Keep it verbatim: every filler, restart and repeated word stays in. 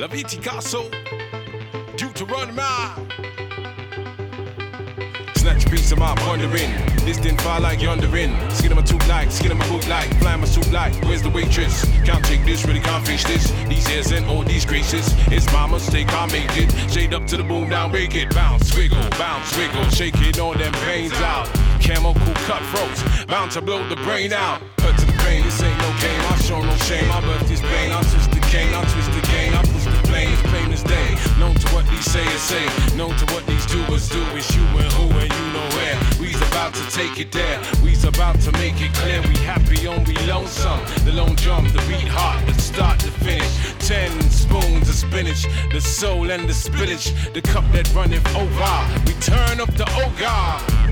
La Viticasso, Deuteronomy. Snatch a piece of my pondering. This didn't fire like yondering. Skin of my tooth like, skin of my boot like, flying my suit like. Where's the waitress? Can't take this, really can't face this. These hairs and all these graces. It's my mistake, I make it. Shade up to the moon, now make it. Bounce, wiggle, bounce, wiggle. Shaking all them pains out. Camel cool cutthroats, bound to blow the brain out. Cut to the pain, this ain't no game. I show no shame. I birth this pain. I twist the cane, I twist the game. I push the flames, plain as day. Known to what these sayers say, known to what these doers do. It's you and who and you know where. We's about to take it there. We's about to make it clear. We happy on we lonesome. The lone drum, the beat hot, the start to finish. Ten spoons of spinach, the soul and the spillage. The cup that runneth over. We turn up the ogre.